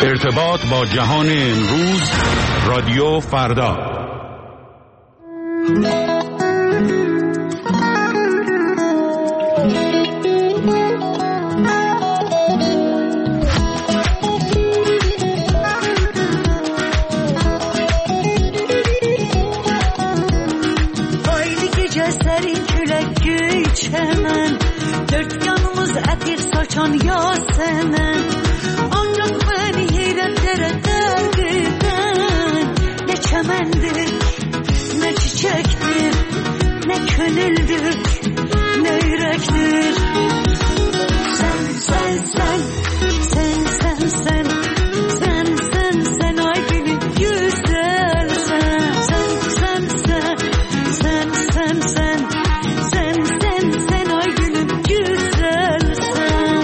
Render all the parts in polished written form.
ارتباط با جهان امروز، رادیو فردا. Haydi gece serin külek güçenen, dört yanımız etir saçan Yasemen. Ancak beni heyretlere terk eden, ne çemendir, ne çiçektir, ne könüldür, ne yürektir. Sen, sen, sen, sen, sen, sen, sen, sen, sen ay gülüm güzel sen. Sen, sen, sen, sen, sen, sen, sen, sen, sen ay gülüm güzel sen.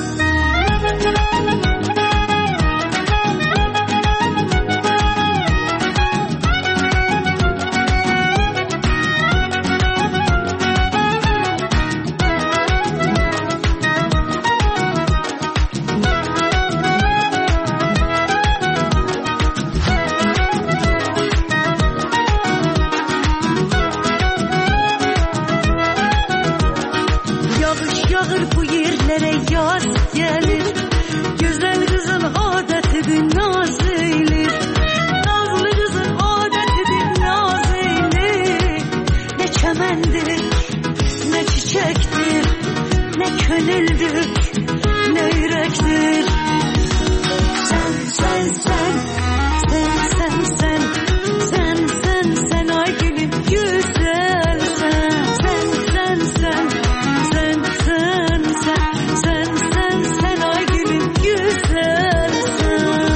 Yağış yağır bu yerlere yaz gelir. Güzel kızın adetidir naz eylir. Nazlı kızın adetidir naz eylir. Ne çemendir, ne çiçektir, ne könüldür, ne yürektir. Sen, sen, sen, sen, sen, sen, sen, sen, sen ay gülüm güzel sen. Sen, sen, sen, sen, sen, sen, sen, sen, sen ay gülüm güzel sen.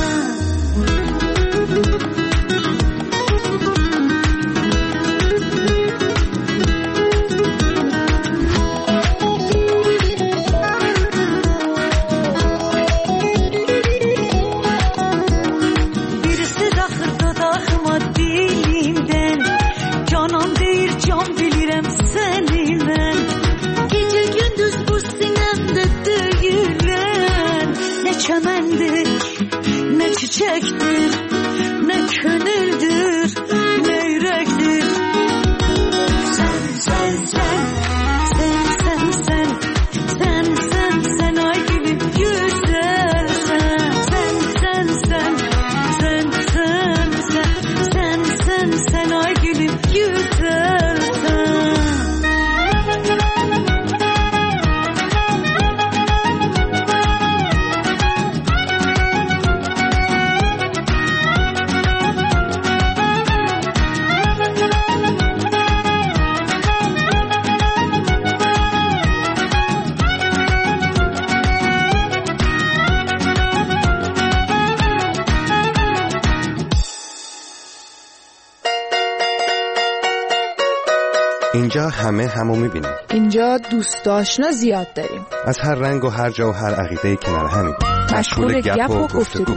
Birisi daxırda daxıma dilimden, canan deyir can bilirəm səninlə. Gecə gündüz bu sinəmdə döyülən, nə çəməndir, nə çiçəkdir, nə könüldür, nə ürəkdir. Sen, sen, sen, sen, sen, sen, sen, sen, sen ay gülüm güzel sen. Sen, sen, sen, sen, sen, sen, sen, sen, sen ay gülüm güzel sen. اینجا همه همو میبینیم. اینجا دوست آشنا زیاد داریم. از هر رنگ و هر جا و هر عقیده کنار همیم. مشغول گپ و گفتگو.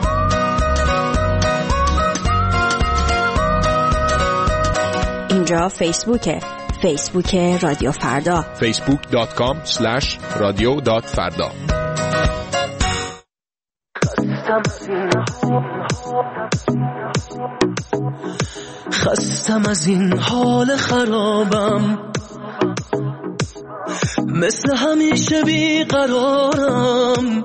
اینجا فیسبوک رادیو فردا. facebook.com/radio.farda. خستم از این حال خرابم، مثل همیشه بیقرارم،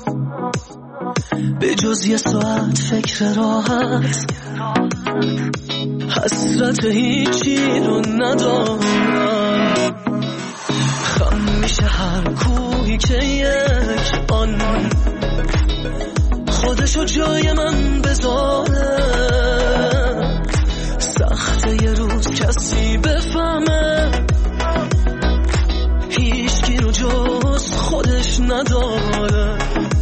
به جز یه ساعت فکر راحت، حسرت هیچی رو ندارم. خم میشه هر کوهی که یک آن خودشو جای من بذاره. سخته یه روز کسی بفهمه هیچکی رو جز خودش نداره،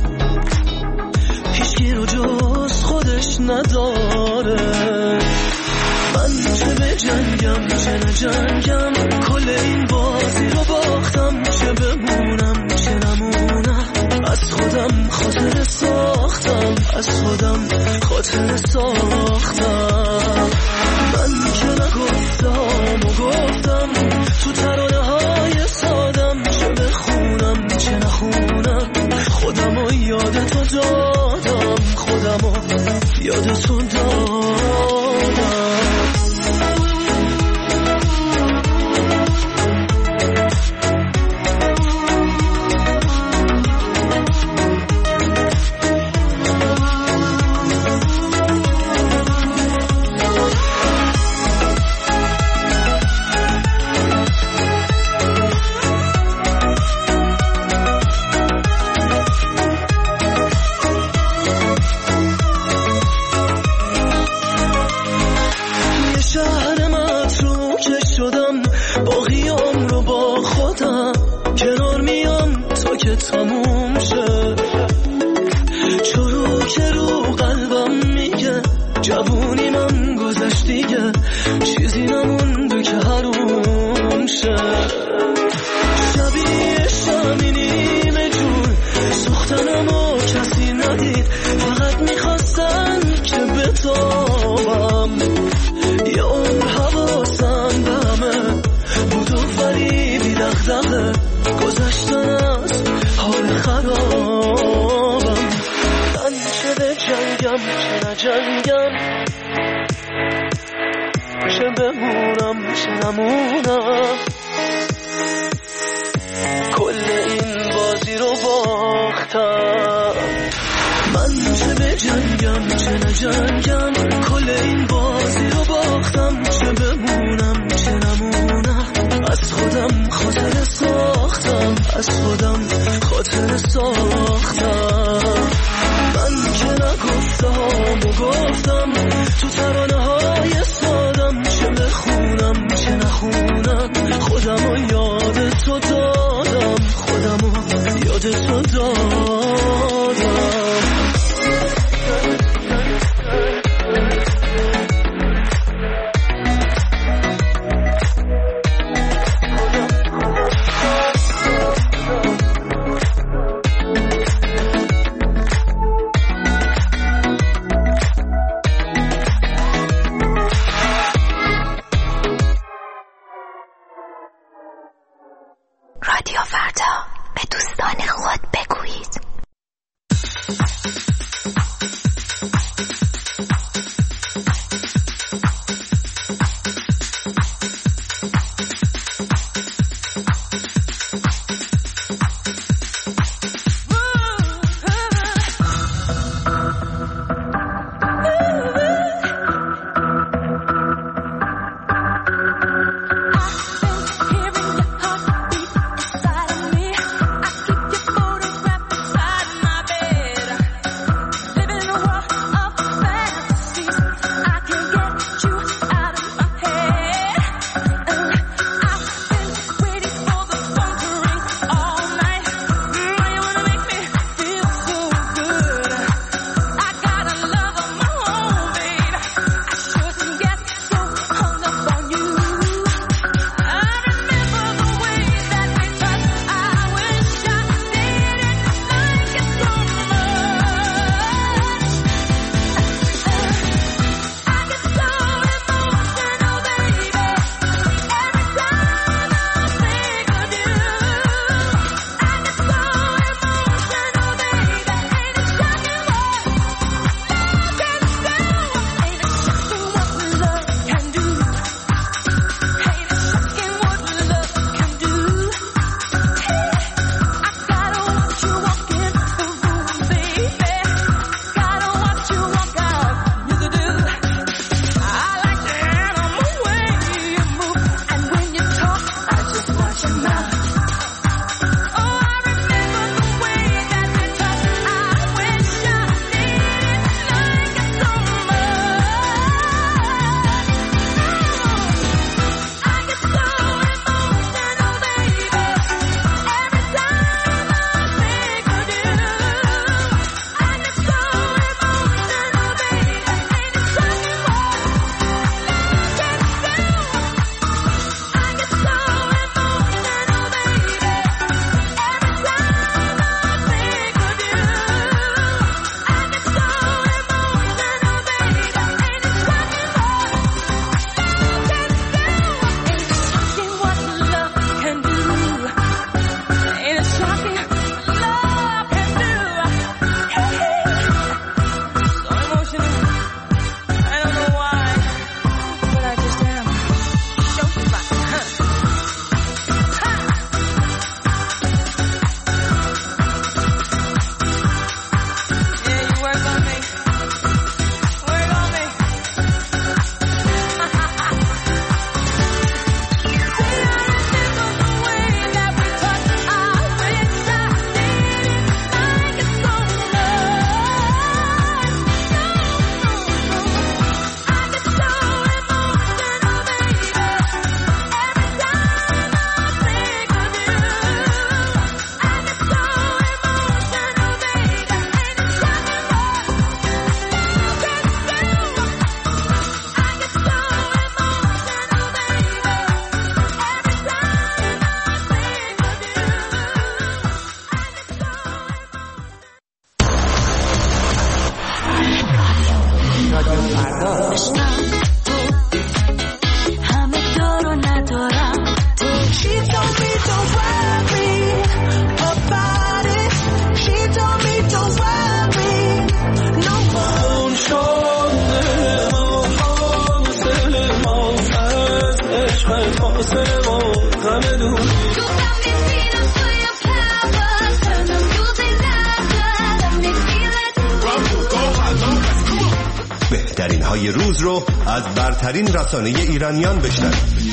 هیچکی رو جز خودش نداره. من چه به جنگم چه نجنگم، کل این بازی رو باختم، چه بمونم چه نمونم، از خودم خاطر ساختم، از خودم خاطر ساختم. من که نگفتم و گفتم تو ترانه های سادم، چه بخونم چه نخونم، خودم و یاد تو دادم. خودمو یادتون دادم. تموم شه چرو که رو قلبم میگه جوونی من گذشت دیگه چیزی نمونده که حروم شه. شبیه شمی نیمه جون سوختنمو کسی ندید فقط میخواستن که بتابم یه عمر حواسم به همه بود و فریبی دغدغه گذشتن از حال خرابم. من چه به جنگم چه نجنگم چه بمونم چه نمونم کل این بازی رو باختم. من چه به جنگم چه نجنگم کل این بازی رو باختم چه بمونم چه نمونم از خودم خاطر ساختم از خودم خاطر ساختم. من که نگفتم و گفتم تو ترانه های سادم چه بخونم چه نخونم خودم رو یاد تو دادم خودم رو یاد تو دادم. رادیو فردا به دوستان خود بگویید. رادیو فردا. همه دارو ندارم تو. She told me don't worry about it. She told me don't worry no more. بهترین های روز رو از برترین رسانه ایرانیان بشنوید.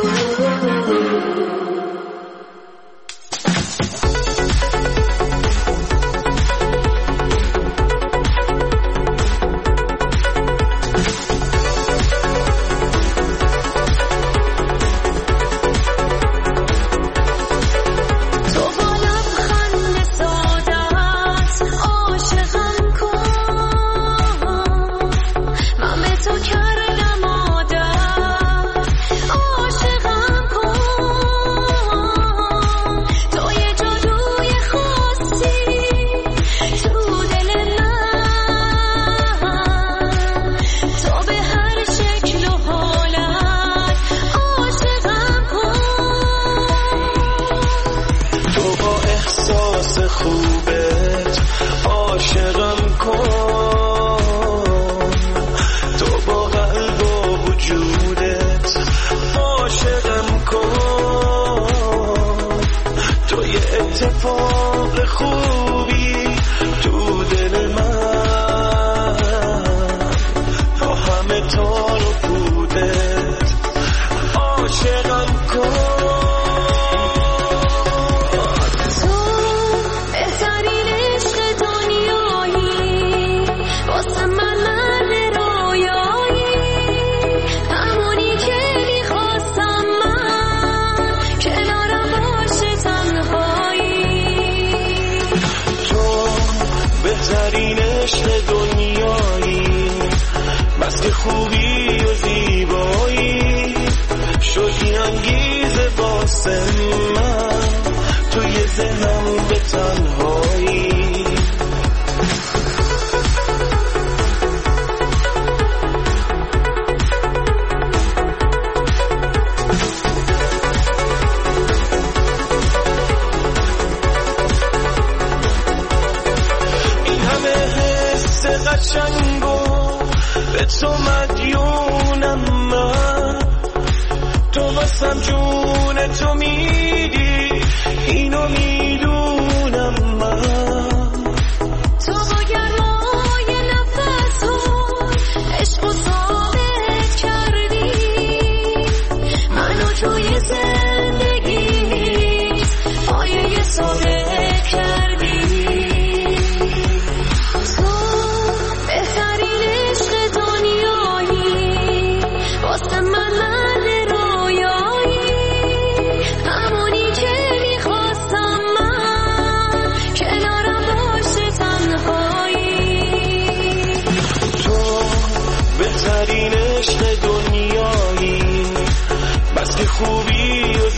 خوبی و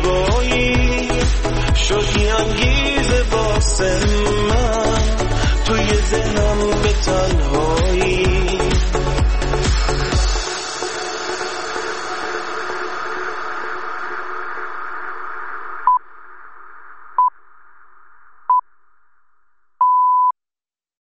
زیبایی شدی انگیزه واسه من توی ذهنم به تنها